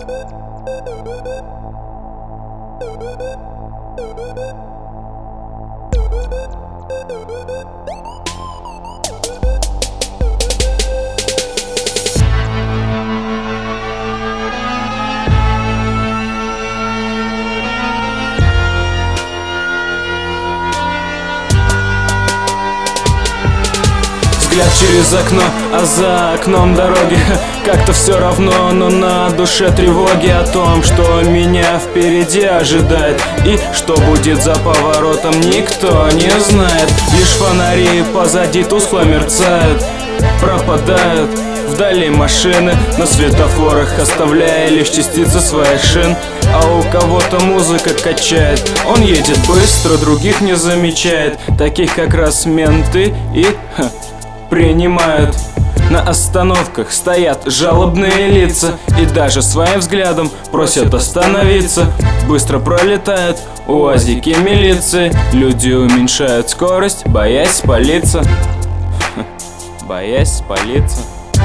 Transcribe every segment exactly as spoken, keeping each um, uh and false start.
Взгляд через окно, а за окном дороги. Как-то все равно, но на душе тревоги о том, что меня впереди ожидает и что будет за поворотом, никто не знает. Лишь фонари позади тускло мерцают, пропадают вдали машины на светофорах, оставляя лишь частицы своих шин. А у кого-то музыка качает, он едет быстро, других не замечает. Таких как раз менты и ха, принимают. На остановках стоят жалобные лица и даже своим взглядом просят остановиться. Быстро пролетают уазики милиции, люди уменьшают скорость, боясь спалиться. Боясь спалиться.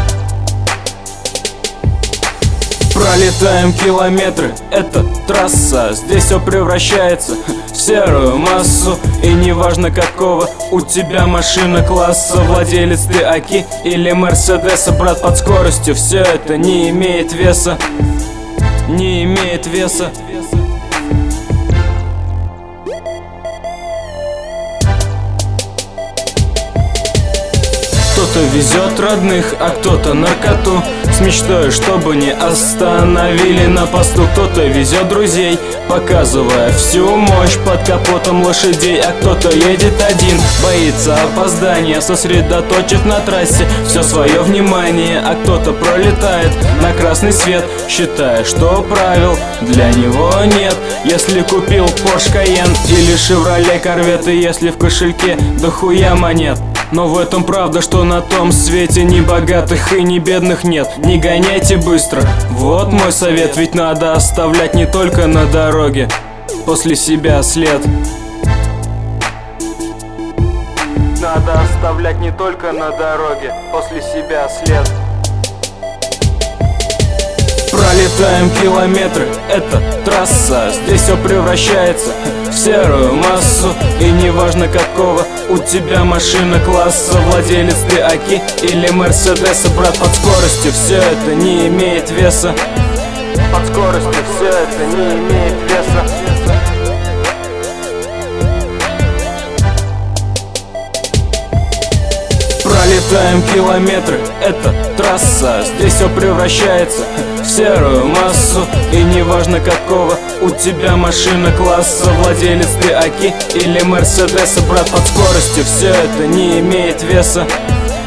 Пролетаем километры, это трасса. Здесь все превращается в серую массу. И неважно какого у тебя машина класса, владелец ты Аки или Мерседеса, брат, под скоростью все это не имеет веса. Не имеет веса. Кто-то везет родных, а кто-то наркоту, с мечтой, чтобы не остановили на посту. Кто-то везет друзей, показывая всю мощь под капотом лошадей. А кто-то едет один, боится опоздания, сосредоточив на трассе все свое внимание. А кто-то пролетает на красный свет, считая, что правил для него нет. Если купил Porsche Cayenne или Chevrolet Corvette, если в кошельке дохуя монет. Но в этом правда, что на том свете ни богатых и ни бедных нет. Не гоняйте быстро, вот мой совет. Ведь надо оставлять не только на дороге после себя след. Надо оставлять не только на дороге после себя след. Пролетаем километры, это трасса. Здесь все превращается в серую массу. И неважно какого у тебя машина класса, владелец ты Аки или Мерседеса, брат, под скоростью все это не имеет веса. Под скоростью все это не имеет веса. Пролетаем километры, это трасса. Здесь все превращается в серую массу. И неважно какого у тебя машина класса, владелец ты Аки или Мерседеса, брат, под скоростью все это не имеет веса.